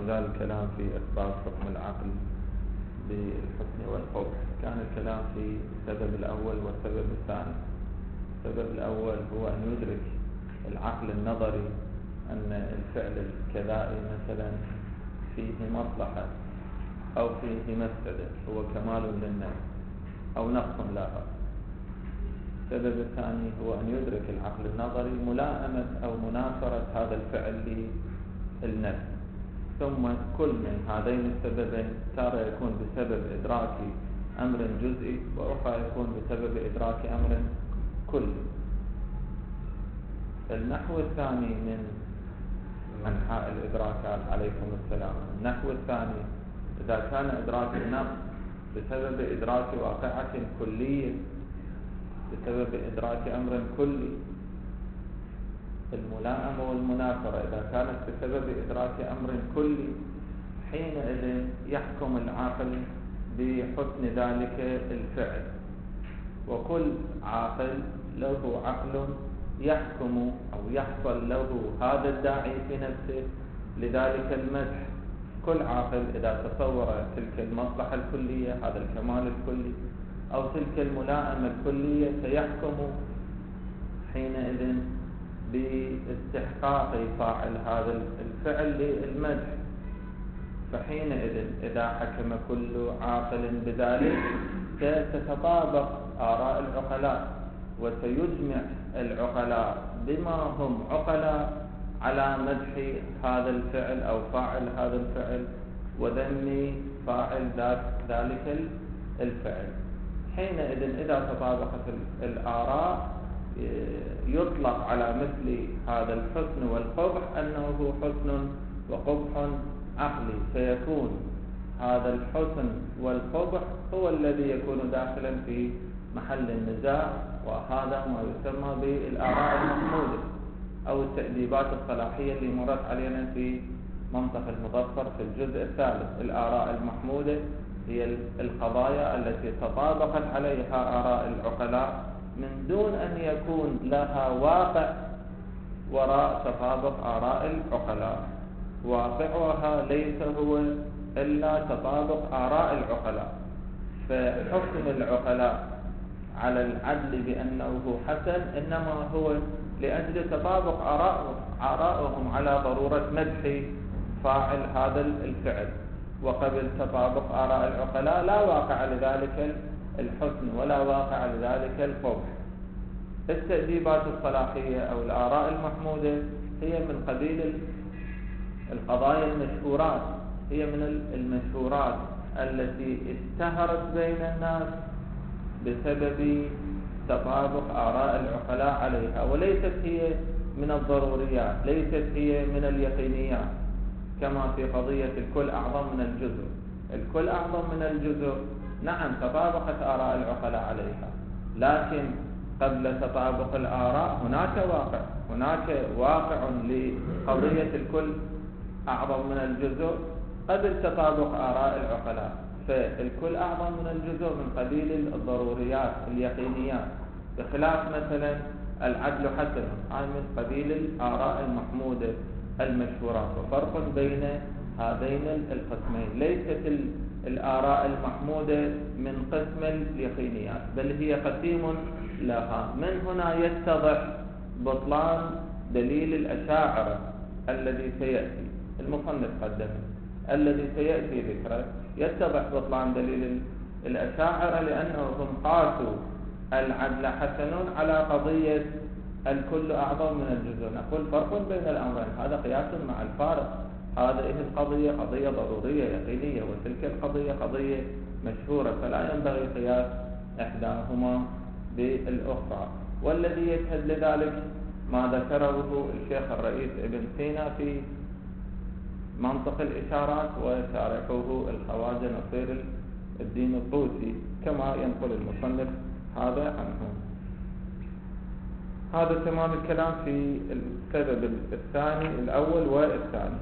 زال الكلام في إثبات حكم العقل بالحسن والقبح. كان الكلام في السبب الأول والسبب الثاني. السبب الأول هو أن يدرك العقل النظري أن الفعل الكذائي مثلا فيه مصلحة أو فيه مفسدة، هو كمال للنفس أو نقص لها. السبب الثاني هو أن يدرك العقل النظري ملائمة أو مناصرة هذا الفعل للنفس. ثم كل من هذين السببين تارة يكون بسبب إدراك أمر جزئي، وأخرى يكون بسبب إدراك أمر كلي. النحو الثاني من أنحاء الإدراكات عليكم السلام، النحو الثاني إذا كان إدراك النقص بسبب إدراك واقعة كلية، بسبب إدراك أمر كلي، الملائمة والمنافرة إذا كانت بسبب إدراك أمر كلي، حينئذ يحكم العاقل بحسن ذلك الفعل. وكل عاقل له عقل يحكم أو يحصل له هذا الداعي في نفسه لذلك المدح. كل عاقل إذا تصور تلك المصلحة الكلية، هذا الكمال الكلي، أو تلك الملائمة الكلية، سيحكم حينئذ باستحقاق فاعل هذا الفعل للمدح. فحينئذ إذا حكم كل عاقل بذلك ستتطابق آراء العقلاء، وسيجمع العقلاء بما هم عقلاء على مدح هذا الفعل أو فاعل هذا الفعل وذم فاعل ذلك الفعل. حينئذ إذا تطابقت الآراء يطلق على مثل هذا الحسن والقبح أنه حسن وقبح عقلي، فيكون هذا الحسن والقبح هو الذي يكون داخلا في محل النزاع، وهذا ما يسمى بالآراء المحمودة أو التأديبات الصلاحية اللي مرت علينا في منطق المظفر في الجزء الثالث. الآراء المحمودة هي القضايا التي تطابقت عليها آراء العقلاء من دون أن يكون لها واقع وراء تطابق آراء العقلاء. واقعها ليس هو إلا تطابق آراء العقلاء. فحكم العقلاء على العدل بأنه حسن إنما هو لأجل تطابق آراءهم على ضرورة مدح فاعل هذا الفعل، وقبل تطابق آراء العقلاء لا واقع لذلك الحسن ولا واقع لذلك القبح. التأديبات الصلاحية أو الآراء المحمودة هي من قبيل القضايا المشهورات، هي من المشهورات التي اشتهرت بين الناس بسبب تطابق آراء العقلاء عليها، وليست هي من الضروريات، ليست هي من اليقينيات، كما في قضية الكل أعظم من الجزء. الكل أعظم من الجزء نعم تطابقت آراء العقلاء عليها، لكن قبل تطابق الآراء هناك واقع لقضية الكل أعظم من الجزء قبل تطابق آراء العقلاء. فالكل أعظم من الجزء من قبيل الضروريات اليقينيات، بخلاف مثلا العدل حسن، هذا من قبيل الآراء المحمودة المشهورات. وفرق بين هذين القسمين، ليست الآراء المحمودة من قسم اليقينيات، بل هي قسيم لها. من هنا يتضح بطلان دليل الأشاعرة الذي سيأتي، المصنف قدمه الذي سيأتي ذكره، يتضح بطلان دليل الأشاعرة لأنهم قاسوا العدل حسن على قضية الكل أعظم من الجزء. نقول فرق بين الأمرين، هذا قياس مع الفارق. هذه القضية قضية ضرورية يقينية، وتلك القضية قضية مشهورة، فلا ينبغي قياس إحداهما بالأخرى. والذي يشهد لذلك ما ذكره الشيخ الرئيس ابن سينا في منطق الإشارات، وشارحه الخواجة نصير الدين الطوسي، كما ينقل المصنف هذا عنه. هذا تمام الكلام في السبب الثاني الأول والثاني.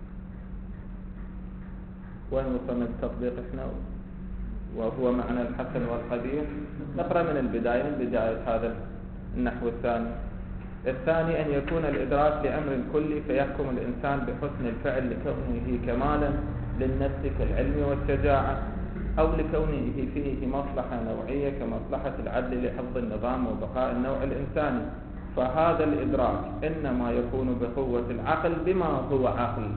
وين وصلنا التطبيق احنا؟ وهو معنى الحسن والقبيح. نقرأ من البداية، من بداية هذا النحو الثاني. الثاني أن يكون الإدراك لأمر كلي فيحكم الإنسان بحسن الفعل لكونه كمالا للنفس كالعلم والشجاعة، أو لكونه فيه مصلحة نوعية كمصلحة العدل لحفظ النظام وبقاء النوع الإنساني. فهذا الإدراك إنما يكون بقوة العقل بما هو عقل،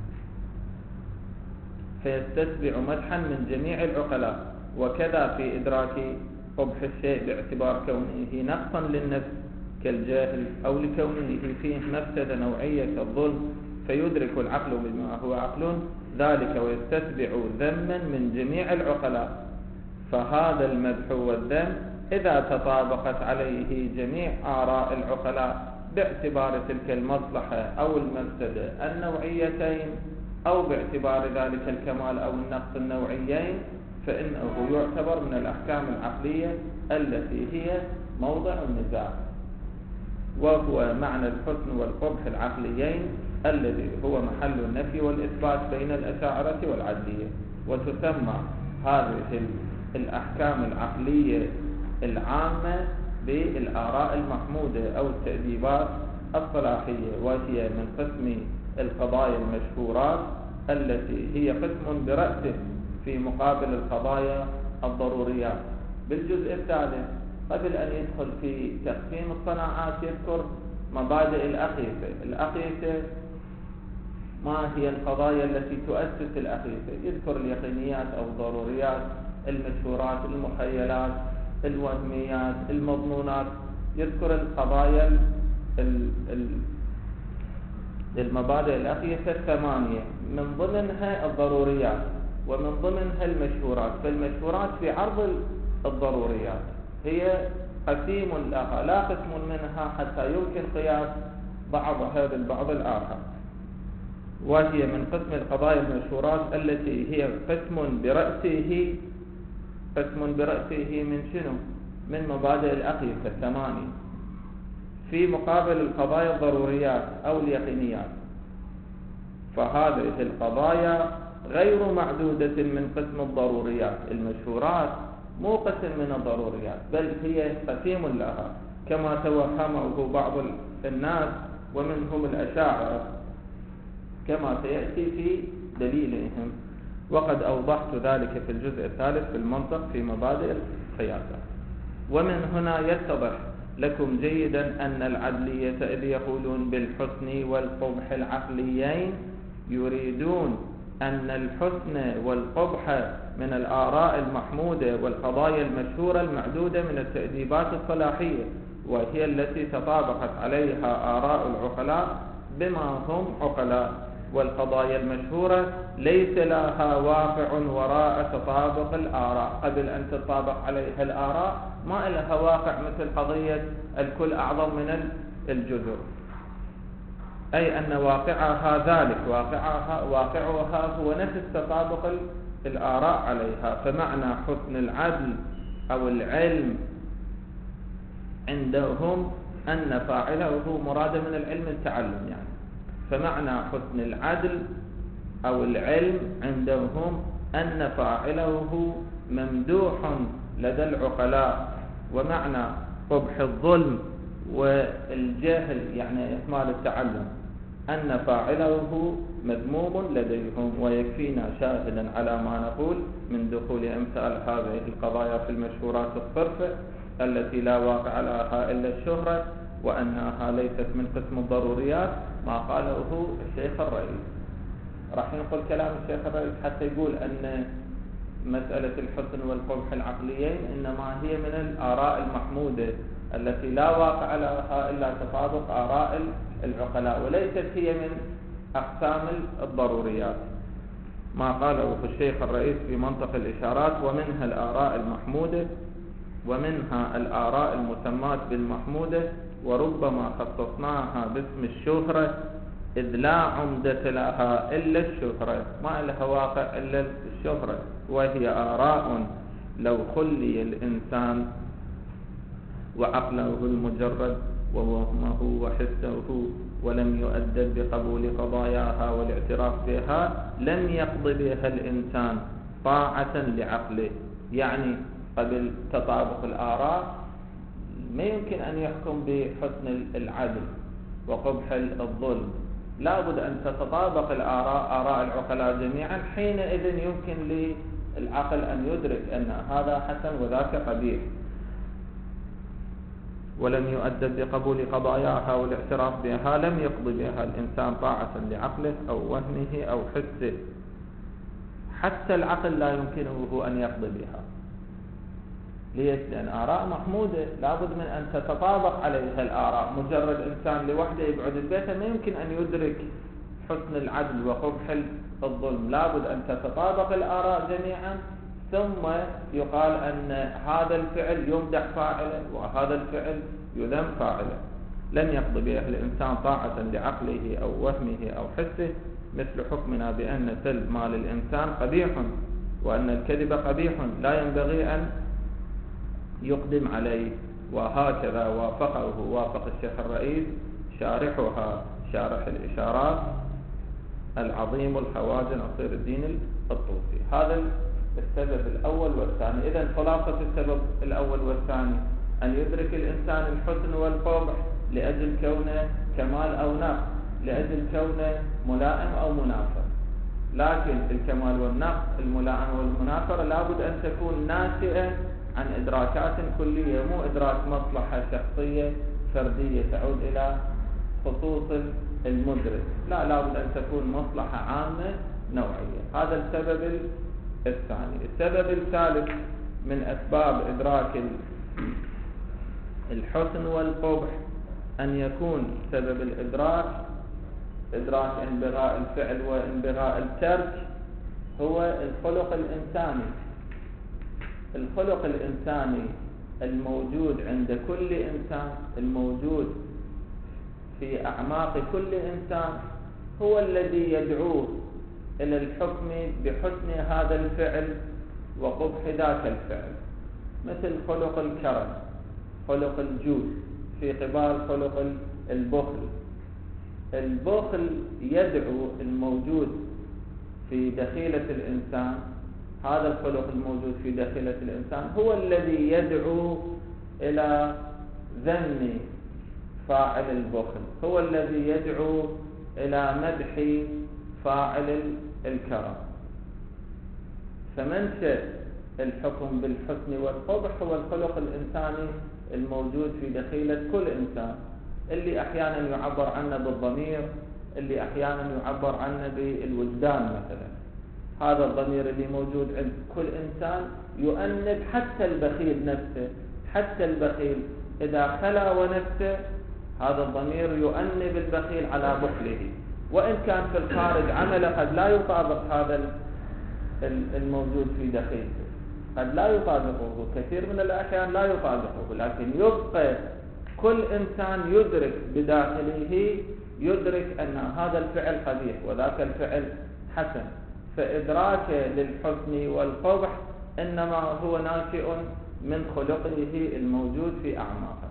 فيستتبع مدحا من جميع العقلاء. وكذا في إدراك قبح الشيء باعتبار كونه نقصا للنفس كالجاهل، أو لكونه فيه مفسدة نوعية كالظلم، فيدرك العقل بما هو عقل ذلك ويستتبع ذما من جميع العقلاء. فهذا المدح والذم إذا تطابقت عليه جميع آراء العقلاء باعتبار تلك المصلحة أو المفسدة النوعيتين، أو باعتبار ذلك الكمال أو النقص النوعيين، فإنه يعتبر من الأحكام العقلية التي هي موضع النزاع، وهو معنى الحسن والقبح العقليين الذي هو محل النفي والإثبات بين الأشاعرة والعدلية. وتسمى هذه الأحكام العقلية العامة بالآراء المحمودة أو التأديبات الصلاحية، وهي من قسم القضايا المشهورات التي هي قسم برأسه في مقابل القضايا الضروريات. بالجزء الثالث قبل أن يدخل في تقسيم الصناعات يذكر مبادئ الأقيسة ما هي القضايا التي تؤسس الأقيسة، يذكر اليقينيات أو الضروريات، المشهورات، المخيلات، الوهميات، المظنونات، يذكر القضايا المبادئ الأقيسة الثمانية، من ضمنها الضروريات ومن ضمنها المشهورات. فالمشهورات في عرض الضروريات هي قسيم لها لا قسم منها حتى يمكن قياس بعضها بالبعض الآخر، وهي من قسم القضايا المشهورات التي هي قسم برأسه من شنو؟ من مبادئ الأقيسة الثمانية، في مقابل القضايا الضروريات أو اليقينيات. فهذه القضايا غير معدودة من قسم الضروريات. المشهورات مو قسم من الضروريات، بل هي قسيم لها كما توهمه بعض الناس ومنهم الأشاعرة كما سيأتي في دليلهم، وقد أوضحت ذلك في الجزء الثالث في المنطق في مبادئ القياسة. ومن هنا يتضح لكم جيدا أن العدلية إذ يقولون بالحسن والقبح العقليين يريدون أن الحسن والقبح من الآراء المحمودة والقضايا المشهورة المعدودة من التأديبات الصلاحية، وهي التي تطابقت عليها آراء العقلاء بما هم عقلاء. والقضايا المشهورة ليس لها واقع وراء تطابق الآراء، قبل أن تطابق عليها الآراء ما لها واقع مثل قضية الكل أعظم من الجزر، أي أن واقعها ذلك، واقعها هو نفس تطابق الآراء عليها. فمعنى حسن العدل أو العلم عندهم أن فاعله مراد من العلم التعلم، يعني فمعنى حسن العدل أو العلم عندهم أن فاعله ممدوح لدى العقلاء. ومعنى قبح الظلم والجهل يعني إهمال التعلم أن فاعله مذموم لديهم. ويكفينا شاهدا على ما نقول من دخول أمثال هذه القضايا في المشهورات الصرفة التي لا واقع لها إلا الشهرة، وأنها ليست من قسم الضروريات، ما قاله الشيخ الرئيس. راح ينقل كلام الشيخ الرئيس حتى يقول أن مسألة الحسن والقبح العقليين إنما هي من الآراء المحمودة التي لا واقع لها إلا تطابق آراء العقلاء، وليست هي من أقسام الضروريات، ما قاله الشيخ الرئيس في منطق الإشارات. ومنها الآراء المحمودة ومنها الآراء المسمات بالمحمودة، وربما خصصناها باسم الشهرة إذ لا عمدة لها إلا الشهرة، ما لها واقع إلا الشهرة. وهي آراء لو خلي الإنسان وعقله المجرد ووهمه وحسه ولم يؤدب بقبول قضاياها والاعتراف بها لم يقض بها الإنسان طاعة لعقله. يعني قبل تطابق الآراء ما يمكن أن يحكم بحسن العدل وقبح الظلم، لابد أن تتطابق آراء العقلاء جميعا. حينئذ يمكن للعقل أن يدرك أن هذا حسن وذاك قبيح. ولم يؤدب بقبول قضاياها والاعتراف بها، لم يقضي بها الإنسان طاعة لعقله أو وهمه أو حسه. حتى العقل لا يمكنه أن يقضي بها. ليش؟ لأن آراء محمودة، لابد من أن تتطابق عليها الآراء. مجرد إنسان لوحده يقعد ببيته ما يمكن أن يدرك حسن العدل وقبح الظلم، لابد أن تتطابق الآراء جميعا، ثم يقال أن هذا الفعل يمدح فاعله وهذا الفعل يذم فاعله. لن يقضي به الإنسان طاعة لعقله أو وهمه أو حسه، مثل حكمنا بأن سلب مال الإنسان قبيح وأن الكذب قبيح لا ينبغي أن يقدم عليه. وهكذا وافق الشيخ الرئيس شارحها، شارح الإشارات العظيم الخواجة نصير الدين الطوسي. هذا السبب الأول والثاني. إذن خلاصة السبب الأول والثاني أن يدرك الإنسان الحسن والقبح لأجل كونه كمال أو نقص، لأجل كونه ملائم أو منافر. لكن الكمال والنقص، الملائمة والمنافرة، لابد أن تكون ناشئة عن إدراكات كلية، مو إدراك مصلحة شخصية فردية تعود إلى خصوص المدرك. لا، لابد أن تكون مصلحة عامة نوعية. هذا السبب الثاني. السبب الثالث من أسباب إدراك الحسن والقبح أن يكون سبب الإدراك إدراك انبغاء الفعل وانبغاء الترك، هو الخلق الإنساني. الخلق الإنساني الموجود عند كل إنسان، الموجود في أعماق كل إنسان، هو الذي يدعوه إلى الحكم بحسن هذا الفعل وقبح ذاك الفعل. مثل خلق الكرم، خلق الجود، في قبال خلق البخل. البخل يدعو الموجود في دخيلة الإنسان، هذا الخلق الموجود في داخلة الإنسان هو الذي يدعو إلى ذم فاعل البخل، هو الذي يدعو إلى مدح فاعل الكرم. فمنشأ الحكم بالحسن والقبح هو الخلق الإنساني الموجود في دخيلة كل إنسان، اللي أحيانا يعبر عنه بالضمير، اللي أحيانا يعبر عنه بالوجدان مثلا. هذا الضمير اللي موجود عند كل إنسان يؤنب حتى البخيل نفسه. حتى البخيل إذا خلا ونفسه، هذا الضمير يؤنب البخيل على بخله، وإن كان في الخارج عمله قد لا يطابق هذا الموجود في داخله، قد لا يطابقه، كثير من الأحيان لا يطابقه، لكن يبقى كل إنسان يدرك بداخله، يدرك أن هذا الفعل قبيح وذاك الفعل حسن. فإدراكه للحسن والقبح إنما هو ناشئ من خلقه الموجود في أعماقه.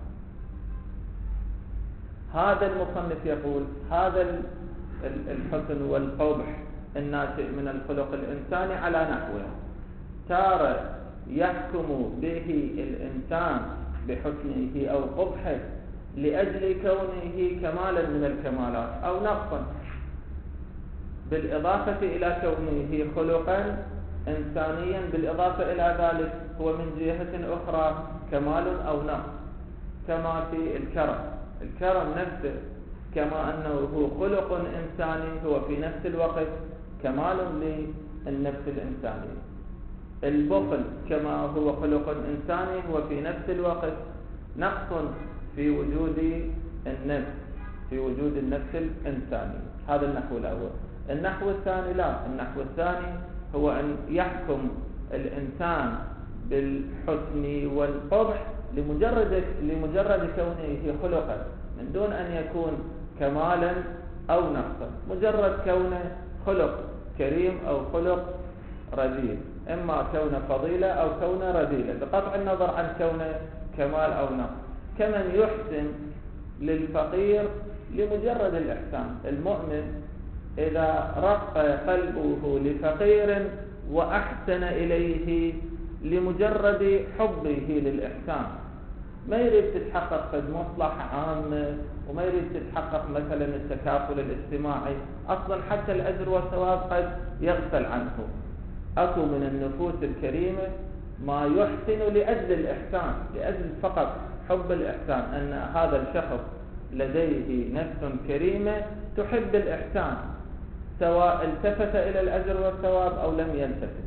هذا المصنف يقول هذا الحسن والقبح الناشئ من الخلق الإنساني على نحوه: تارة يحكم به الإنسان بحسنه أو قبحه لأجل كونه كمالا من الكمالات أو نقصا، بالإضافة إلى كونه خلقا إنسانيا، بالإضافة إلى ذلك هو من جهة أخرى كمال أو نقص، كما في الكرم. الكرم نفسه كما أنه هو خلق إنساني، هو في نفس الوقت كمال للنفس الإنسانية. البخل كما هو خلق إنساني، هو في نفس الوقت نقص في وجود النفس، في وجود النفس الإنسانية. هذا النحو الأول. النحو الثاني لا، النحو الثاني هو أن يحكم الإنسان بالحسن والقبح لمجرد كونه خلقا، من دون أن يكون كمالا أو نقصا، مجرد كونه خلق كريم أو خلق رذيل، إما كونه فضيلة أو كونه رذيلة، بقطع النظر عن كونه كمال أو نقص. كمن يحسن للفقير لمجرد الإحسان. المؤمن إذا رق قلبه لفقير وأحسن إليه لمجرد حبه للإحسان، ما يريد تتحقق في مصلحة عامة، وما يريد تتحقق مثلا التكافل الاجتماعي. أصلا حتى الأجر والثواب قد يغفل عنه. أكو من النفوس الكريمة ما يحسن لأجل الإحسان، لأجل فقط حب الإحسان، أن هذا الشخص لديه نفس كريمة تحب الإحسان، سواء التفت إلى الأجر والثواب أو لم يلتفت.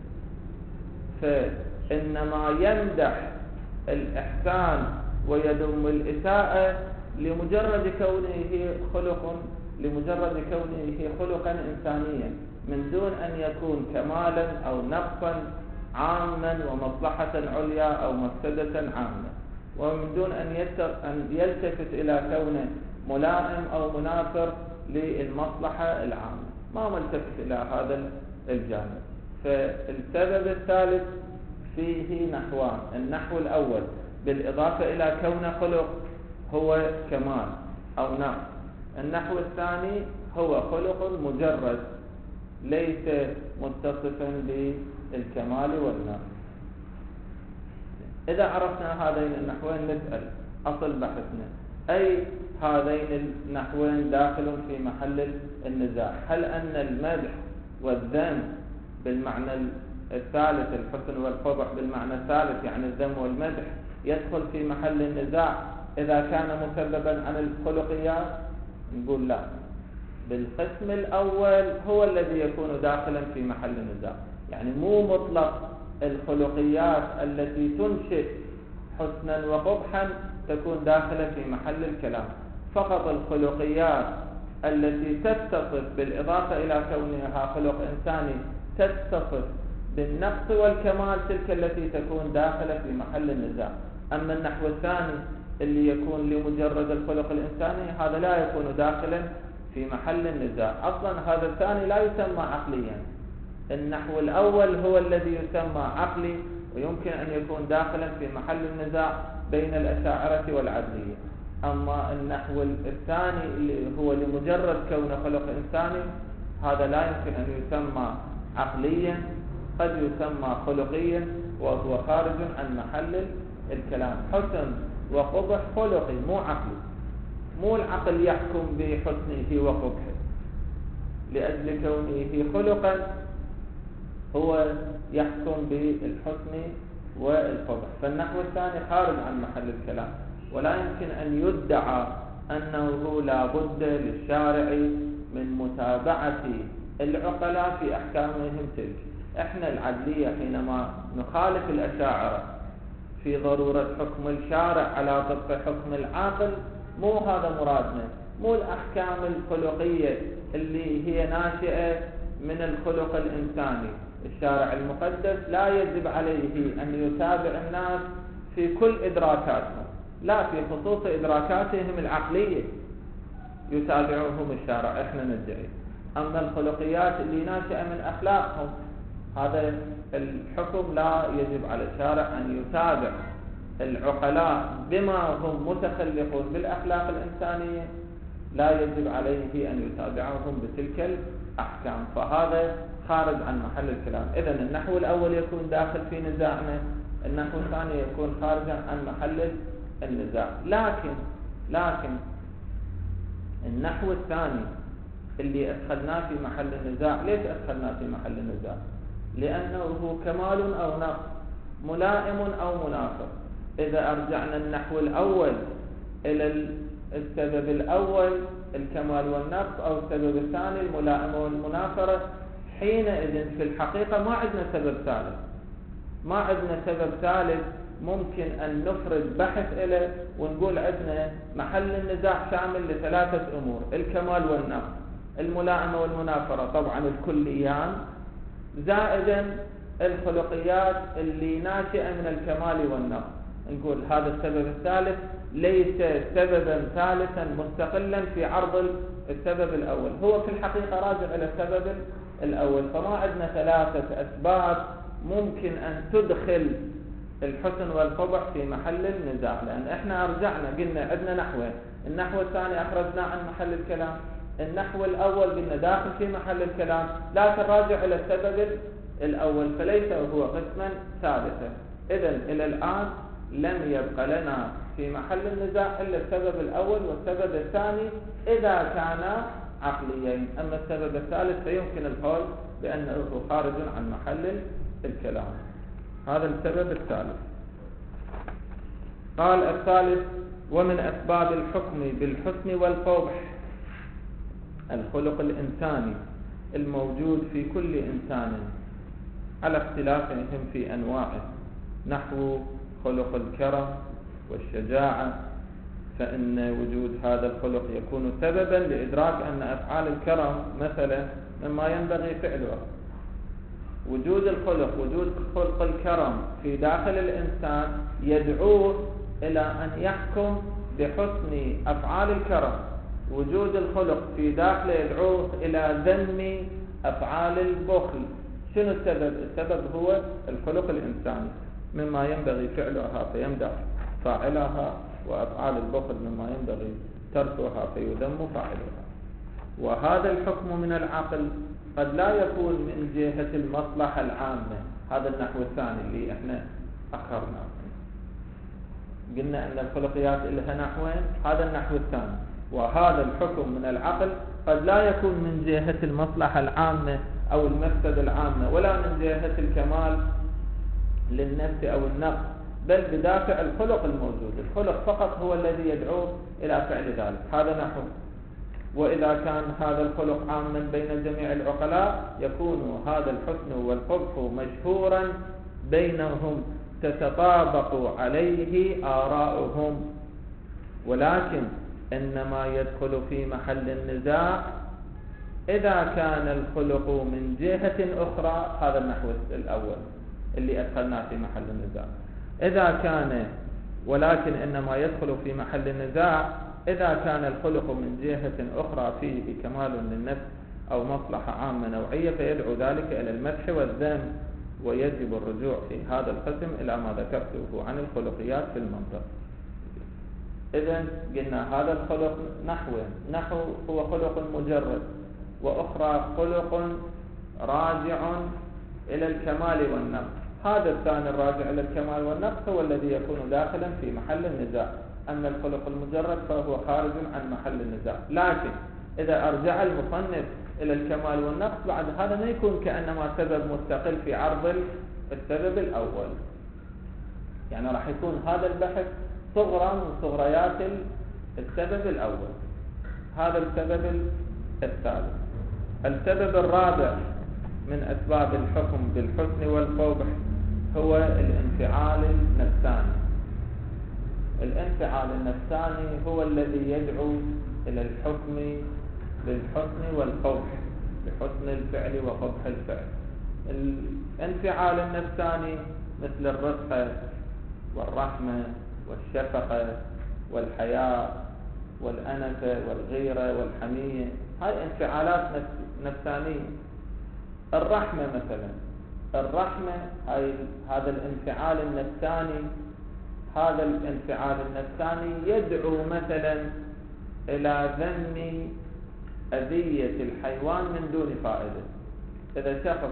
فإنما يمدح الإحسان ويذم الإساءة لمجرد كونه خلقا إنسانيا، من دون أن يكون كمالا أو نقصا عاما ومصلحة عليا أو مفسدة عامة، ومن دون أن يلتفت إلى كونه ملائم أو منافر للمصلحة العامة، ما ملتفت إلى هذا الجانب. فالسبب الثالث فيه نحوان: النحو الأول بالإضافة إلى كونه خلق هو كمال أو نقص، النحو الثاني هو خلق مجرد ليس متصفا بالكمال والنقص. إذا عرفنا هذين النحوين نسأل أصل بحثنا: أي هذين النحوين داخل في محل النزاع؟ هل أن المدح والذم بالمعنى الثالث، الحسن والقبح بالمعنى الثالث يعني الذم والمدح، يدخل في محل النزاع إذا كان مسببا عن الخلقيات؟ نقول لا، بالقسم الأول هو الذي يكون داخلا في محل النزاع. يعني مو مطلق الخلقيات التي تنشئ حسنا وقبحا تكون داخلة في محل الكلام، فقط الخلقيات التي تتصف بالإضافة إلى كونها خلق إنساني تتصف بالنقص والكمال، تلك التي تكون داخلة في محل النزاع. أما النحو الثاني اللي يكون لمجرد الخلق الإنساني، هذا لا يكون داخلا في محل النزاع. أصلا هذا الثاني لا يسمى عقليا، النحو الأول هو الذي يسمى عقلي، ويمكن أن يكون داخلا في محل النزاع بين الأشاعرة والعدلية. أما النحو الثاني اللي هو لمجرد كونه خلق إنساني، هذا لا يمكن أن يسمى عقليا، قد يسمى خلقيا، وهو خارج عن محل الكلام. حسن وقبح خلقي مو عقلي، مو العقل يحكم بحسنه وقبحه، لأجل كونه خلقا هو يحكم بالحسن والقبح. فالنحو الثاني خارج عن محل الكلام، ولا يمكن أن يدعى أنه لا بد للشارع من متابعة العقلاء في أحكامهم تلك. احنا العدلية حينما نخالف الأشاعرة في ضرورة حكم الشارع على طبق حكم العاقل، مو هذا مرادنا، مو الأحكام الخلقية اللي هي ناشئة من الخلق الإنساني. الشارع المقدس لا يجب عليه أن يتابع الناس في كل إدراكاتهم، لا، في خصوص إدراكاتهم العقلية يتابعهم الشارع، احنا ندعي. أما الخلقيات اللي ناشئة من أخلاقهم، هذا الحكم لا يجب على الشارع أن يتابع العقلاء بما هم متخلقون بالأخلاق الإنسانية، لا يجب عليه أن يتابعهم بتلك الأحكام. فهذا خارج عن محل الكلام. إذن النحو الأول يكون داخل في نزاعنا، النحو الثاني يكون خارجا عن محل النزاع. لكن النحو الثاني اللي أدخلناه في محل النزاع، ليش أدخلناه في محل النزاع؟ لأنه كمال أو نقص، ملائم أو منافر. إذا أرجعنا النحو الأول إلى السبب الأول الكمال والنقص، أو السبب الثاني الملائمة والمنافرة، حينئذ في الحقيقة ما عندنا سبب ثالث ممكن أن نفرد بحث إليه ونقول عندنا محل النزاع شامل لثلاثة أمور: الكمال والنقص، الملائمة والمنافرة، طبعا الكليان، زائدا الخلقيات اللي ناشئة من الكمال والنقص. نقول هذا السبب الثالث ليس سببا ثالثا مستقلا في عرض السبب الأول، هو في الحقيقة راجع إلى السبب الأول. فما عندنا ثلاثة أسباب ممكن أن تدخل الحسن والقبح في محل النزاع، لأن احنا أرجعنا قلنا عندنا نحوين: النحو الثاني أخرجنا عن محل الكلام، النحو الأول قلنا داخل في محل الكلام لكن راجع إلى السبب الأول، فليس هو قسما ثالثا. إذن إلى الآن لم يبقى لنا في محل النزاع إلا السبب الأول والسبب الثاني إذا كانا عقليين. أما السبب الثالث فيمكن القول بأنه خارج عن محل الكلام. هذا السبب الثالث. قال الثالث: ومن أسباب الحكم بالحسن والقبح الخلق الإنساني الموجود في كل إنسان على اختلافهم في أنواعه، نحو خلق الكرم والشجاعة، فإن وجود هذا الخلق يكون سببا لإدراك أن أفعال الكرم مثلا مما ينبغي فعلها. وجود خلق الكرم في داخل الإنسان يدعوه إلى أن يحكم بحسن أفعال الكرم. وجود الخلق في داخله يدعوه إلى ذم أفعال البخل. شنو السبب؟ السبب هو الخلق الإنساني، مما ينبغي فعلها فيمدح فاعلها، وأفعال البخل مما ينبغي تركها فيذم فاعلها. وهذا الحكم من العقل قد لا يكون من جهة المصلحة العامة. هذا النحو الثاني اللي احنا أخرنا، قلنا أن الخلقيات لها نحوين، هذا النحو الثاني. وهذا الحكم من العقل قد لا يكون من جهة المصلحة العامة أو المفسدة العامة، ولا من جهة الكمال للنفس أو النفس، بل بدافع الخلق الموجود. الخلق فقط هو الذي يدعو إلى فعل ذلك. هذا نحو. وإذا كان هذا الخلق عاما بين جميع العقلاء يكون هذا الحسن والقبح مشهورا بينهم تتطابق عليه آراؤهم، ولكن إنما يدخل في محل النزاع إذا كان الخلق من جهة أخرى. هذا النحو الأول اللي أدخلناه في محل النزاع. إذا كان، ولكن إنما يدخل في محل النزاع إذا كان الخلق من جهة أخرى فيه كمال للنفس أو مصلحة عامة نوعية، فيدعو ذلك إلى المدح والذم، ويجب الرجوع في هذا القسم إلى ما ذكرته عن الخلقيات في المنطق. إذن قلنا هذا الخلق نحوين: نحو هو خلق مجرد، وأخرى خلق راجع إلى الكمال والنقص. هذا الثاني الراجع إلى الكمال والنقص هو الذي يكون داخلا في محل النزاع. أما الخلق المجرد فهو خارج عن محل النزاع. لكن إذا أرجع المصنف إلى الكمال والنقص بعد هذا ما يكون كأنما سبب مستقل في عرض السبب الأول، يعني راح يكون هذا البحث صغرى من صغريات السبب الأول. هذا السبب الثالث. السبب الرابع من أسباب الحكم بالحسن والقبح هو الانفعال النفساني. الانفعال النفساني هو الذي يدعو إلى الحكم بالحسن والقبح، بحسن الفعل وقبح الفعل. الانفعال النفساني مثل الرقة والرحمة والشفقة والحياء والأنفة والغيرة والحمية، هاي انفعالات نفسانية. الرحمة مثلا، الرحمة هذا الانفعال النفساني، هذا الانفعال النفساني يدعو مثلا إلى ذم أذية الحيوان من دون فائدة. إذا شخص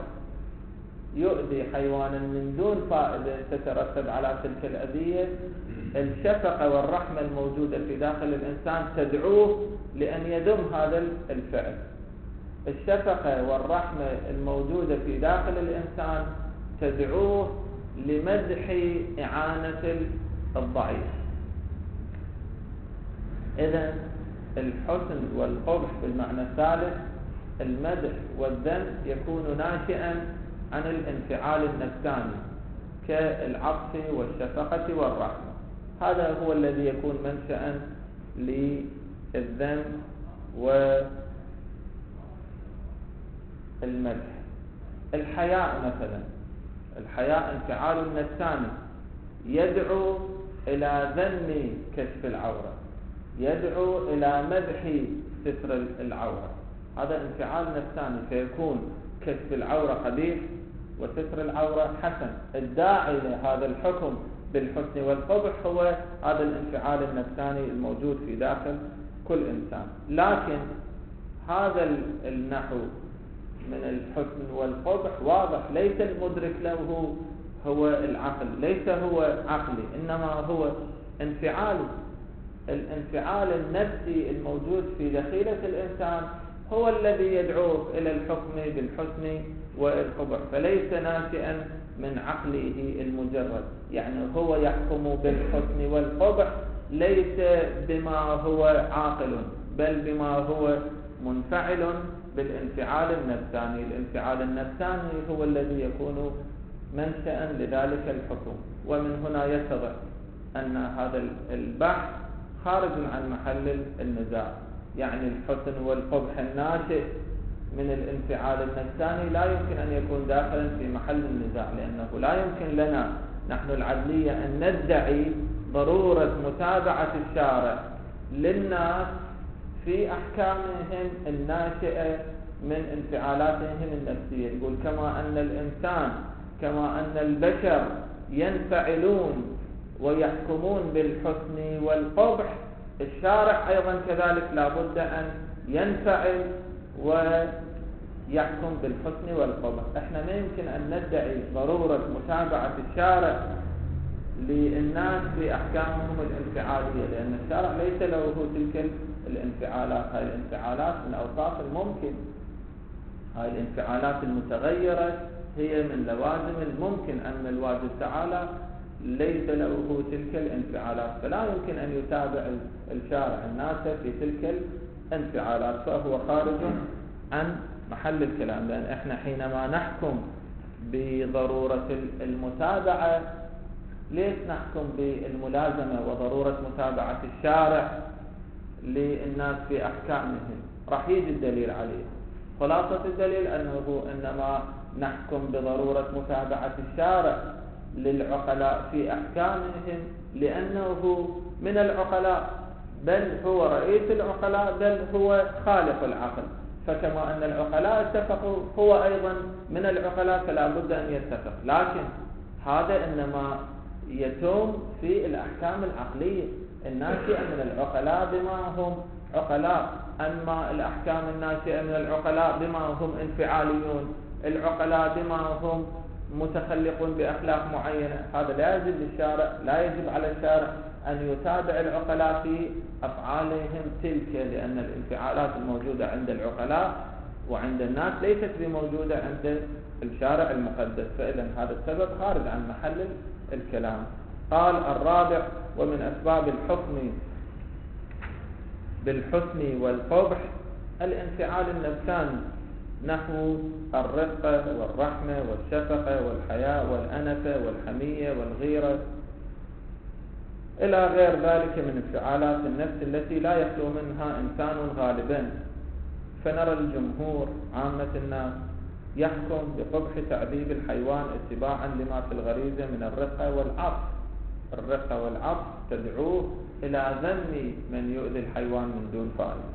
يؤذي حيوانا من دون فائدة تترتب على تلك الأذية، الشفقة والرحمة الموجودة في داخل الإنسان تدعوه لأن يذم هذا الفعل. الشفقة والرحمة الموجودة في داخل الإنسان تدعوه لمدح إعانة الضعيف. إذن الحسن والقبح بالمعنى الثالث، المدح والذم يكون ناشئا عن الانفعال النفساني كالعطف والشفقة والرحمة. هذا هو الذي يكون منشأ للذم والمدح. الحياء مثلا، الحياء انفعال نفساني يدعو إلى ذم كشف العورة، يدعو إلى مدح ستر العورة. هذا انفعال نفساني، فيكون كشف العورة قبيح وستر العورة حسن. الداعي لهذا الحكم بالحسن والقبح هو هذا الانفعال النفساني الموجود في داخل كل إنسان. لكن هذا النحو من الحسن والقبح واضح، ليس المدرك له هو العقل، ليس هو عقلي، إنما هو انفعالي. الانفعال النفسي الموجود في دخيلة الإنسان هو الذي يدعوه إلى الحكم بالحسن والقبح، فليس ناشئا من عقله المجرد. يعني هو يحكم بالحسن والقبح ليس بما هو عاقل، بل بما هو منفعل بالانفعال النفساني. الانفعال النفساني هو الذي يكون منشأ لذلك الحكم. ومن هنا يتضح أن هذا البحث خارج عن محل النزاع. يعني الحسن والقبح الناشئ من الانفعال النفساني لا يمكن أن يكون داخلا في محل النزاع، لأنه لا يمكن لنا نحن العدلية أن ندعي ضرورة متابعة الشارع للناس في أحكامهم الناشئة من انفعالاتهم النفسية. يقول كما أن البشر ينفعلون ويحكمون بالحسن والقبح، الشارع أيضا كذلك لا بد أن ينفعل ويحكم بالحسن والقبح. احنا ما يمكن أن ندعي ضرورة متابعة الشارع للناس في أحكامهم الانفعالية، لأن الشارع ليس له تلك الانفعالات. هاي الانفعالات من أوصاف الممكن، هاي الانفعالات المتغيرة هي من لوازم الممكن، أن الواجب تعالى ليس له تلك الانفعالات، فلا يمكن أن يتابع الشارع الناس في تلك الانفعالات، فهو خارج عن محل الكلام. لأن احنا حينما نحكم بضرورة المتابعة ليش نحكم بالملازمة وضرورة متابعة الشارع للناس في أحكامهم؟ راح يجي الدليل عليه. خلاصة الدليل أنه إنما نحكم بضرورة متابعة الشارع للعقلاء في أحكامهم لأنه من العقلاء، بل هو رئيس العقلاء، بل هو خالق العقل. فكما أن العقلاء اتفقوا هو أيضا من العقلاء، فلا بد أن يتفق. لكن هذا إنما يتم في الأحكام العقلية الناشئة من العقلاء بما هم عقلاء. أما الأحكام الناشئة من العقلاء بما هم انفعاليون، العقلاء بما هم متخلقون بأخلاق معينة، هذا لا يجب للشارع، لا يجب على الشارع أن يتابع العقلاء في أفعالهم تلك، لأن الانفعالات الموجودة عند العقلاء وعند الناس ليست بموجودة عند الشارع المقدس. فإذا هذا السبب خارج عن محل الكلام. قال الرابع: ومن أسباب الحكم بالحسن والقبح الانفعال النفساني، نحو الرقة والرحمة والشفقة والحياء والأنفة والحمية والغيرة إلى غير ذلك من انفعالات النفس التي لا يخلو منها إنسان غالبا. فنرى الجمهور عامة الناس يحكم بقبح تعذيب الحيوان اتباعا لما في الغريزة من الرقة والعطف. الرقة والعطف تدعوه إلى ذم من يؤذي الحيوان من دون فائدة.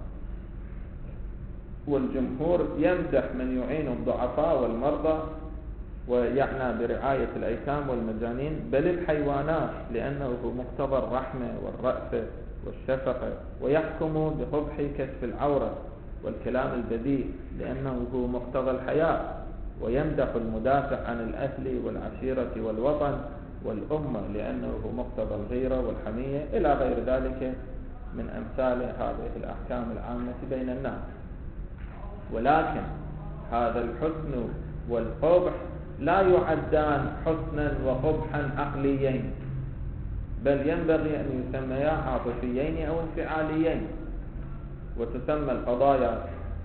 والجمهور يمدح من يعين الضعفاء والمرضى ويعنى برعاية الأيتام والمجانين بل الحيوانات، لأنه مقتضى الرحمة والرأفة والشفقة. ويحكم بقبح كشف العورة والكلام البذيء لأنه مقتضى الحياء. ويمدح المدافع عن الأهل والعشيرة والوطن والأمة لأنه مقتضى الغيرة والحمية إلى غير ذلك من أمثال هذه الأحكام العامة بين الناس. ولكن هذا الحسن والقبح لا يعدان حسنا وقبحا عقليين، بل ينبغي أن يسميا عاطفيين أو انفعاليين. وتسمى القضايا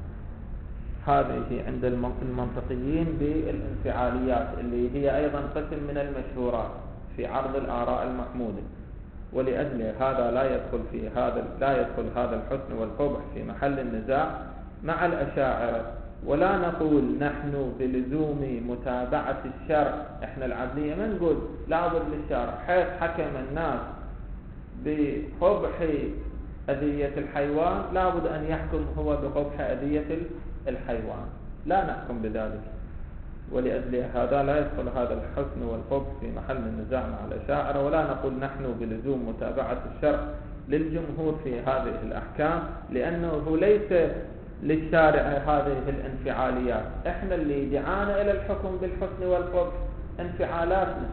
هذه عند المنطقيين بالانفعاليات، اللي هي أيضا قسم من المشهورات في عرض الآراء المحمودة. ولأجل هذا لا يدخل هذا الحسن والقبح في محل النزاع مع الأشاعرة. ولا نقول نحن بلزوم متابعة الشرع، احنا العدلية ما نقول لابد للشرع حيث حكم الناس بقبح أذية الحيوان لابد أن يحكم هو بقبح أذية الحيوان، لا نحكم بذلك. ولأجل هذا لا يدخل هذا الحسن والقبح في محل النزاع مع الأشاعرة. ولا نقول نحن بلزوم متابعة الشرع للجمهور في هذه الأحكام، لأنه ليس للشارع هذه الانفعاليات. احنا اللي دعانا إلى الحكم بالحسن والقبح انفعالاتنا،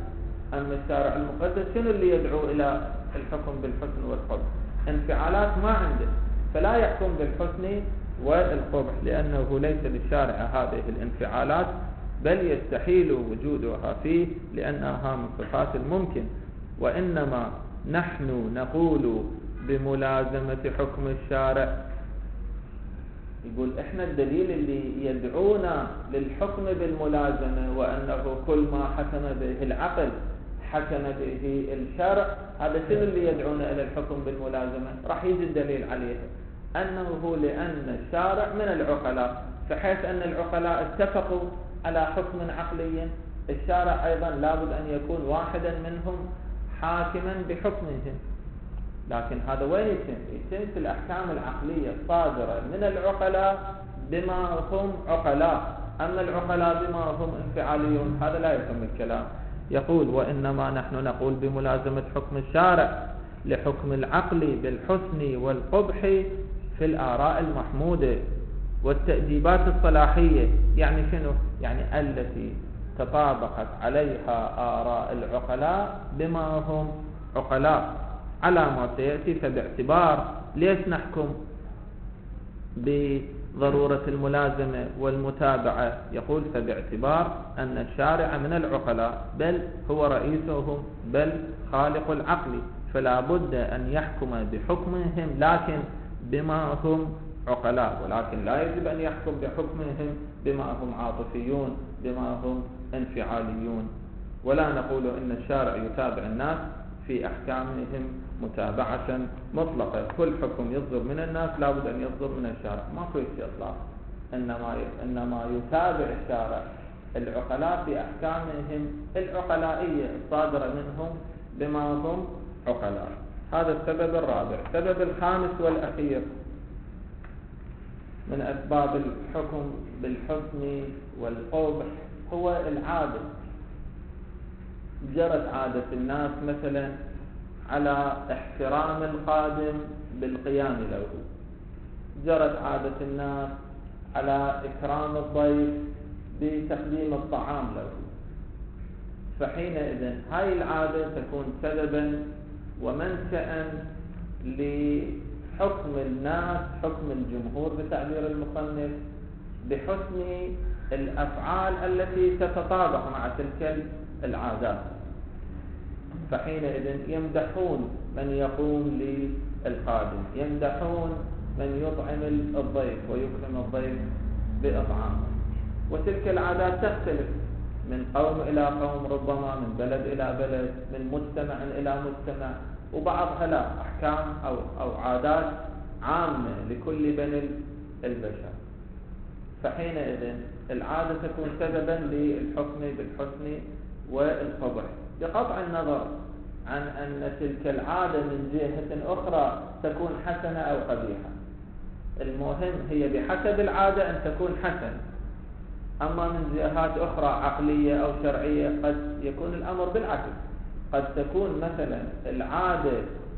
أما الشارع المقدس شنو اللي يدعو إلى الحكم بالحسن والقبح؟ انفعالات ما عنده، فلا يحكم بالحسن والقبح، لأنه ليس للشارع هذه الانفعالات، بل يستحيل وجودها فيه لأنها من صفات الممكن. وإنما نحن نقول بملازمة حكم الشارع. يقول إحنا الدليل اللي يدعونا للحكم بالملازمة وأنه كل ما حكم به العقل حكم به الشرع، هذا شنو اللي يدعونا إلى الحكم بالملازمة؟ راح يجي الدليل عليه أنه لأن الشارع من العقلاء، فحيث أن العقلاء اتفقوا على حكم عقلي، الشارع أيضا لابد أن يكون واحدا منهم حاكما بحكمهم. لكن هذا وين يتم في الأحكام العقلية الصادرة من العقلاء بما هم عقلاء، أما العقلاء بما هم انفعاليون هذا لا يتم الكلام. يقول وإنما نحن نقول بملازمة حكم الشارع لحكم العقل بالحسن والقبح في الآراء المحمودة والتأديبات الصلاحية. يعني شنو؟ يعني التي تطابقت عليها آراء العقلاء بما هم عقلاء على ما سيأتي. فباعتبار ليش نحكم بضرورة الملازمة والمتابعة؟ يقول فباعتبار أن الشارع من العقلاء، بل هو رئيسهم، بل خالق العقل، فلا بد أن يحكم بحكمهم لكن بما هم عقلاء، ولكن لا يجب أن يحكم بحكمهم بما هم عاطفيون، بما هم انفعاليون. ولا نقول إن الشارع يتابع الناس في أحكامهم متابعة مطلقة، كل حكم يصدر من الناس لابد أن يصدر من الشارع، ما في شيء إطلاق. إنما يتابع الشارع العقلاء في أحكامهم العقلائية الصادرة منهم بما هم عقلاء. هذا السبب الرابع. السبب الخامس والأخير من أسباب الحكم بالحسن والقبح هو العادة. جرت عادة الناس مثلا على احترام القادم بالقيام له، جرت عادة الناس على إكرام الضيف بتقديم الطعام له، فحينئذ هاي العادة تكون سببا ومنشأ لحكم الناس، حكم الجمهور بتعبير المصنف، بحسن الأفعال التي تتطابق مع تلك العادات. فحينئذ يمدحون من يقوم للخادم، يمدحون من يطعم الضيف ويكرم الضيف بإطعامه. وتلك العادات تختلف من قوم إلى قوم، ربما من بلد إلى بلد، من مجتمع إلى مجتمع، وبعضها لا، أحكام أو عادات عامة لكل بني البشر. فحينئذ العادة تكون سببا للحكم بالحسن والقبح، بقطع النظر عن أن تلك العادة من جهة أخرى تكون حسنة أو قبيحة. المهم هي بحسب العادة أن تكون حسنة، أما من جهات أخرى عقلية أو شرعية قد يكون الأمر بالعكس. قد تكون مثلا العادة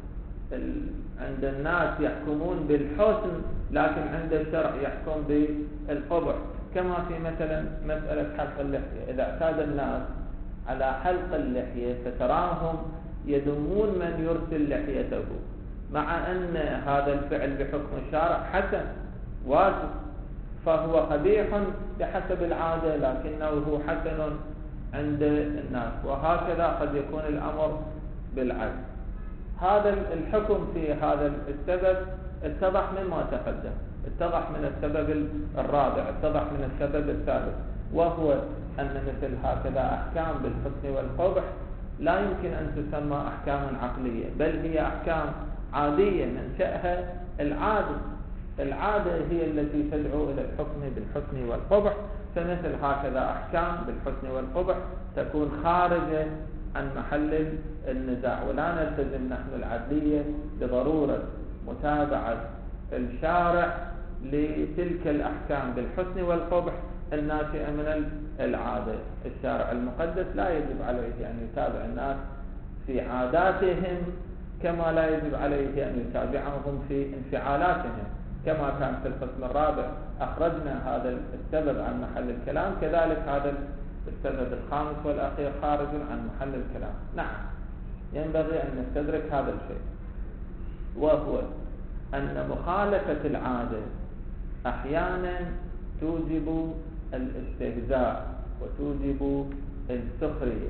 عند الناس يحكمون بالحسن، لكن عند الشرع يحكم بالقبح، كما في مثلا مسألة حلق اللحية. إذا اعتاد الناس على حلق اللحية فتراهم يذمون من يرسل لحيته، مع أن هذا الفعل بحكم الشارع حسن واجب، فهو قبيح بحسب العادة لكنه حسن عند الناس. وهكذا قد يكون الأمر بالعكس. هذا الحكم في هذا السبب اتضح مما تقدم، اتضح من السبب الرابع، اتضح من السبب الثالث، وهو أن مثل هكذا أحكام بالحسن والقبح لا يمكن أن تسمى أحكاما عقلية، بل هي أحكام عادية منشأها العادة. العادة هي التي تدعو إلى الحكم بالحسن والقبح. فمثل هكذا أحكام بالحسن والقبح تكون خارجة عن محل النزاع، ولا نلتزم نحن العدلية بضرورة متابعة الشارع لتلك الأحكام بالحسن والقبح الناشئة من العادة. الشارع المقدس لا يجب عليه أن يتابع الناس في عاداتهم، كما لا يجب عليه أن يتابعهم في انفعالاتهم. كما كان في القسم الرابع أخرجنا هذا السبب عن محل الكلام، كذلك هذا السبب الخامس والأخير خارج عن محل الكلام. نعم، ينبغي أن نستدرك هذا الشيء، وهو أن مخالفة العادة أحيانا توجب الاستهزاء وتوجب السخرية،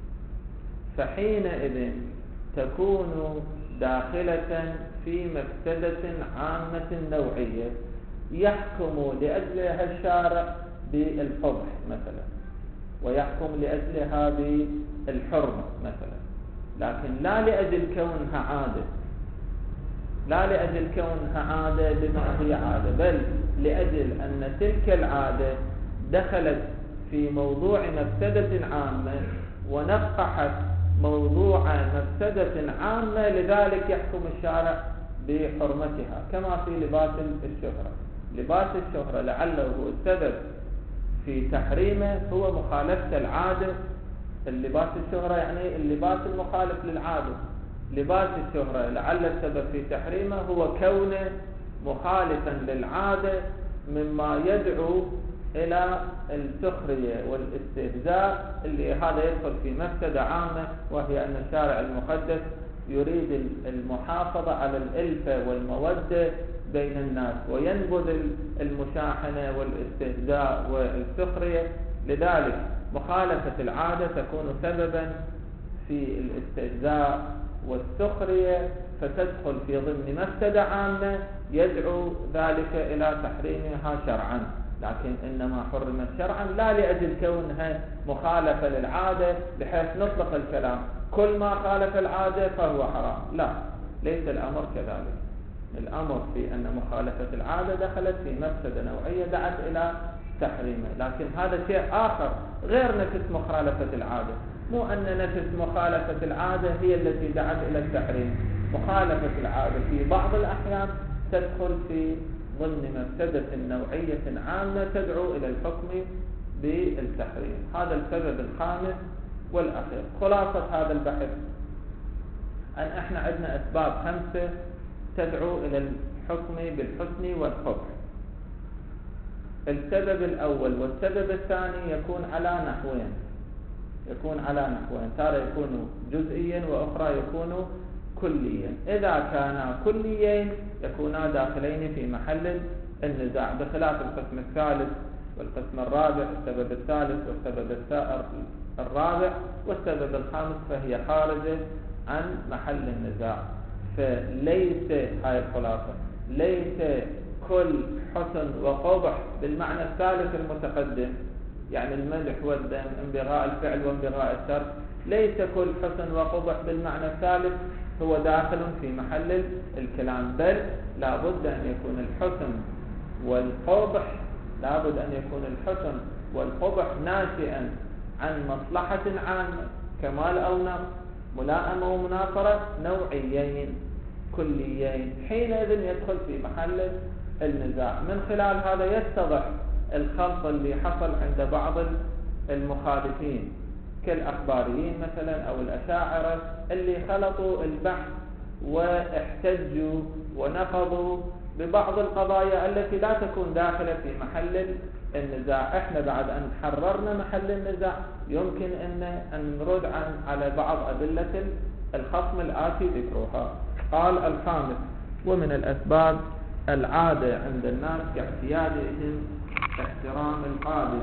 فحينئذ تكون داخلة في مفسدة عامة نوعية يحكم لأجلها الشارع بالفضح مثلا، ويحكم لأجلها بالحرمة مثلا، لكن لا لأجل كونها عادة، لا لأجل كونها عادة بما هي عادة، بل لأجل أن تلك العادة دخلت في موضوع مفسدة عامة ونقحت موضوع مفسدة عامة، لذلك يحكم الشارع بحرمتها. كما في لباس الشهرة، لباس الشهرة لعله السبب في تحريمه هو مخالفة العادة. اللباس الشهرة يعني اللباس المخالف للعادة. لباس الشهرة لعل السبب في تحريمه هو كونه مخالفا للعادة، مما يدعو إلى السخرية والاستهزاء، اللي هذا يدخل في مفسدة عامة، وهي أن الشارع المقدس يريد المحافظة على الألفة والمودة بين الناس، وينبذ المشاحنة والاستهزاء والسخرية. لذلك مخالفة العادة تكون سببا في الاستهزاء والسخرية، فتدخل في ضمن مفسدة عامة يدعو ذلك إلى تحريمها شرعا، لكن إنما حرمت شرعا لا لأجل كونها مخالفة للعادة بحيث نطلق الكلام كل ما خالف العادة فهو حرام. لا، ليس الأمر كذلك. الأمر في أن مخالفة العادة دخلت في مفسدة نوعية دعت إلى تحريمه، لكن هذا شيء آخر غير نفس مخالفة العادة. مو أن نفس مخالفة العادة هي التي دعت إلى التحريم، مخالفة العادة في بعض الأحيان تدخل في ضمن مفسدة نوعية عامة تدعو إلى الحكم بالتحريم. هذا السبب الخامس والأخير. خلاصة هذا البحث أن احنا عندنا أسباب 5 تدعو إلى الحكم بالحسن والقبح. السبب الأول والسبب الثاني يكون على نحوين، تارة يكون جزئيا وأخرى يكون كليا. إذا كانا كليين يكونا داخلين في محل النزاع، بخلاف القسم الثالث والقسم الرابع، السبب الثالث والسبب الرابع والسبب الخامس فهي خارجة عن محل النزاع. فليس، هاي الخلاصة، ليس كل حسن وقبح بالمعنى الثالث المتقدم، يعني المدح والذم، انبغاء الفعل وانبغاء الترك، ليس كل حسن وقبح بالمعنى الثالث هو داخل في محل الكلام، بل لابد أن يكون الحسن والقبح، لابد أن يكون الحسن والقبح ناشئا عن مصلحة عامة، كمال أو نقص، ملائمة ومناصرة، نوعيين كليين، حينئذ يدخل في محل النزاع. من خلال هذا يتضح الخلط اللي حصل عند بعض المخالفين كالأخباريين مثلا أو الأشاعرة، اللي خلطوا البحث واحتجوا ونفضوا ببعض القضايا التي لا تكون داخلة في محل النزاع. احنا بعد أن حررنا محل النزاع يمكن أن نرد على بعض أدلة الخصم الآتي ذكرها. قال الخامس: ومن الأسباب العادة عند الناس كاعتيادهم احترام القاضي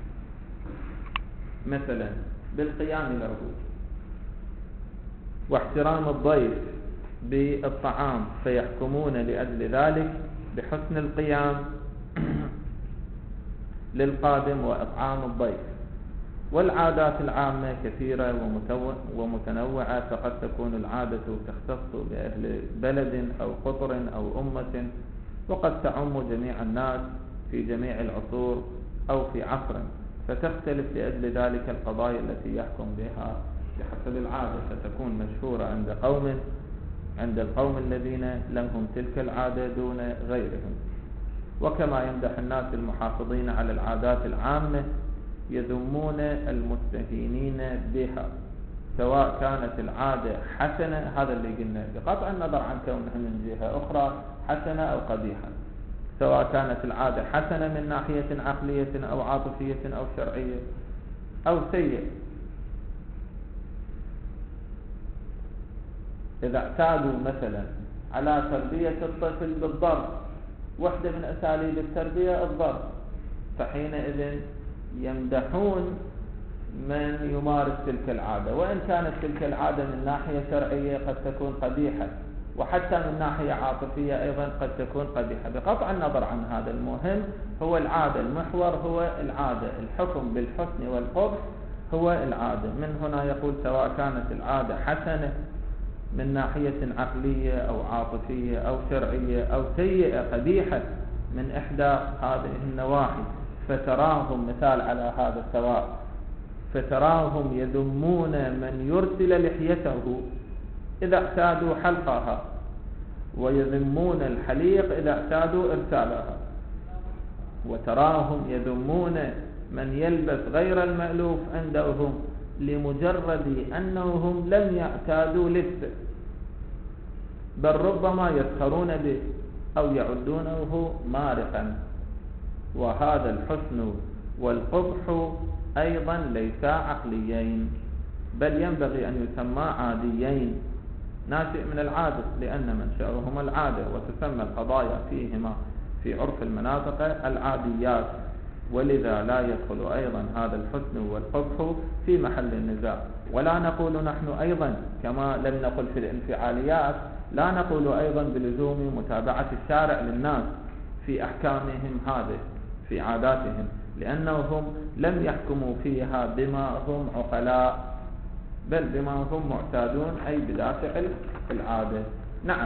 مثلا بالقيام له، واحترام الضيف بالطعام، فيحكمون لأجل ذلك بحسن القيام للقادم وإطعام الضيف. والعادات العامة كثيرة ومتنوعة، فقد تكون العادة تختص بأهل بلد أو قطر أو أمة، وقد تعم جميع الناس في جميع العصور أو في عصر، فتختلف لأجل ذلك القضايا التي يحكم بها بحسب العادة، فتكون مشهورة عند القوم الذين لهم تلك العادة دون غيرهم. وكما يمدح الناس المحافظين على العادات العامة يذمون المستهينين بها، سواء كانت العادة حسنة، هذا اللي قلنا بقطع النظر عن كونها من جهة أخرى حسنة أو قبيحة، سواء كانت العادة حسنة من ناحية عقلية أو عاطفية أو شرعية، أو سيء. إذا اعتادوا مثلا على تربية الطفل بالضرب، واحدة من أساليب التربية الضرب، فحينئذ يمدحون من يمارس تلك العادة، وإن كانت تلك العادة من ناحية شرعية قد تكون قبيحة، وحتى من ناحية عاطفية أيضا قد تكون قبيحة، بقطع النظر عن هذا. المهم هو العادة، المحور هو العادة، الحكم بالحسن والقبح هو العادة. من هنا يقول سواء كانت العادة حسنة من ناحية عقلية أو عاطفية أو شرعية أو سيئة قبيحة من إحدى هذه النواحي، فتراهم مثال على هذا سواء، فتراهم يذمون من يرسل لحيته إذا اعتادوا حلقها، ويذمون الحليق إذا اعتادوا إرسالها، وتراهم يذمون من يلبس غير المألوف عندهم لمجرد أنهم لم يعتادوا لبسه، بل ربما يسخرون به أو يعدونه مارقا. وهذا الحسن والقبح أيضا ليسا عقليين، بل ينبغي أن يسمى عاديين، ناشئ من العادة، لأن منشأهما العادة، وتسمى القضايا فيهما في عرف المناطق العاديات، ولذا لا يدخل أيضا هذا الحسن والقبح في محل النزاع. ولا نقول نحن أيضا كما لم نقل في الانفعاليات، لا نقول أيضا بلزوم متابعة الشارع للناس في أحكامهم هذه في عاداتهم، لأنهم لم يحكموا فيها بما هم عقلاء، بل بما هم معتادون، أي بدافع العادة. نعم،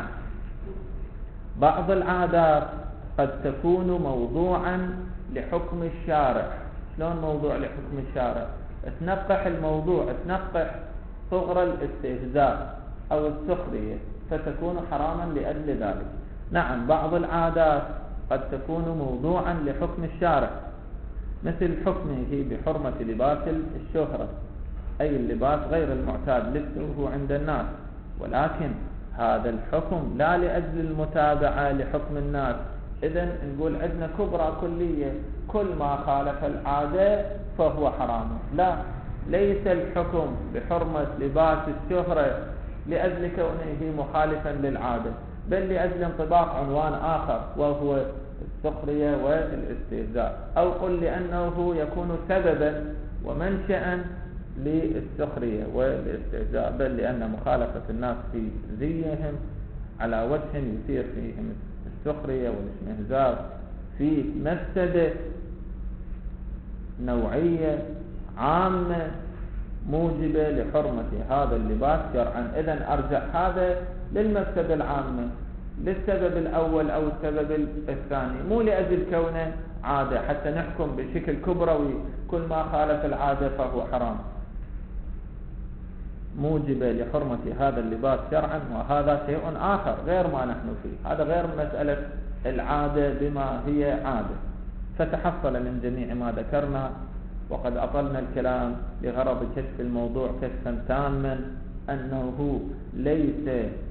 بعض العادات قد تكون موضوعا لحكم الشارع. شلون موضوع لحكم الشارع؟ تنقح الموضوع، تنقح صغر الاستهزاء أو السخرية، فتكون حراما لأجل ذلك. نعم، بعض العادات قد تكون موضوعا لحكم الشارع، مثل حكمه بحرمة لباس الشهرة، أي اللباس غير المعتاد لبسه عند الناس، ولكن هذا الحكم لا لأجل المتابعة لحكم الناس. إذن نقول عندنا كبرى كلية، كل ما خالف العادة فهو حرام. لا، ليس الحكم بحرمة لباس الشهرة لأجل كونه مخالفا للعادة، بل لأجل انطباق عنوان آخر وهو السخرية والاستهزاء، أو قل لأنه يكون سببا ومنشأ للسخرية والاستهزاء، بل لأن مخالفة الناس في زيهم على وجه يثير فيهم السخرية والاستهزاء في مفسدة نوعية عامة موجبة لحرمة هذا اللباس شرعا. إذن أرجع هذا للمفسدة العامة، للسبب الأول أو السبب الثاني، مو لأجل كونه عادة حتى نحكم بشكل كبروي كل ما خالف العادة فهو حرام، موجبة لحرمة هذا اللباس شرعا. وهذا شيء آخر غير ما نحن فيه، هذا غير مسألة العادة بما هي عادة. فتحصل من جميع ما ذكرنا، وقد أطلنا الكلام لغرض كشف الموضوع كشفا تاما، أنه ليس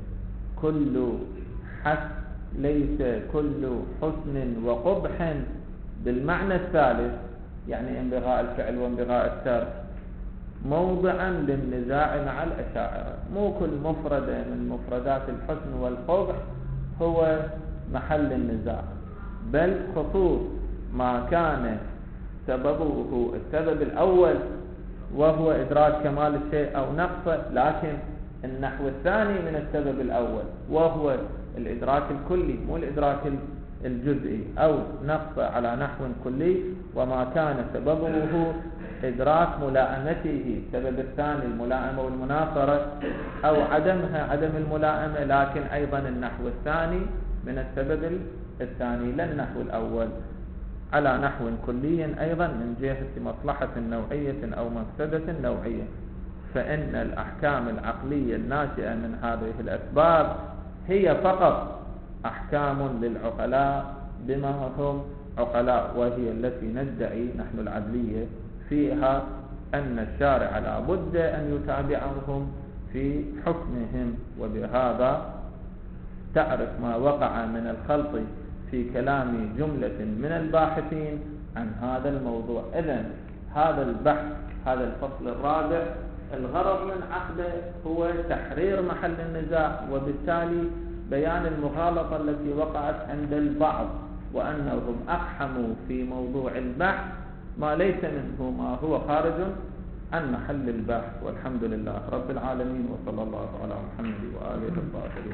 كل حسن وقبح بالمعنى الثالث، يعني انبغاء الفعل وانبغاء الترك، موضعا للنزاع مع الأشاعرة. مو كل مفردة من مفردات الحسن والقبح هو محل النزاع، بل خصوص ما كان سببه السبب الأول وهو إدراك كمال الشيء أو نقصه، لكن النحو الثاني من السبب الأول وهو الإدراك الكلي مو الإدراك الجزئي، أو نقصه على نحو كلي، وما كان سببه إدراك ملائمته، السبب الثاني الملائمة والمناصرة، أو عدمها عدم الملائمة، لكن أيضا النحو الثاني من السبب الثاني لا النحو الأول، على نحو كلي أيضا من جهة مصلحة نوعية أو مفسدة نوعية. فإن الأحكام العقلية الناشئة من هذه الأسباب هي فقط أحكام للعقلاء بما هم عقلاء، وهي التي ندعي نحن العدلية فيها أن الشارع لا بد أن يتابعهم في حكمهم. وبهذا تعرف ما وقع من الخلط في كلام جملة من الباحثين عن هذا الموضوع. إذن هذا البحث، هذا الفصل الرابع، الغرض من عقده هو تحرير محل النزاع، وبالتالي بيان المغالطة التي وقعت عند البعض، وأنهم أقحموا في موضوع البحث ما ليس منه ما هو خارج عن محل البحث. والحمد لله رب العالمين، وصلى الله على محمد وآله الطاهرين.